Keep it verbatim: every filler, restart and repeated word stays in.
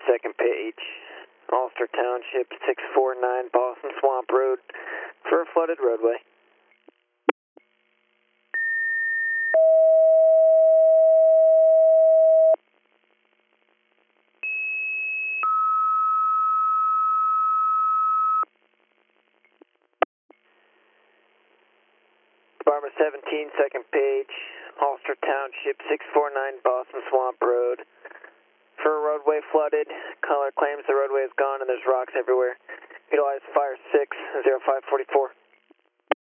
second page. Ulster Township, six four nine Boston Swamp Road for a flooded roadway. Barber seventeen, second page, Ulster Township, six four nine Boston Swamp Road. For a roadway flooded, caller claims the roadway is gone and there's rocks everywhere. Utilize fire six, zero five forty-four.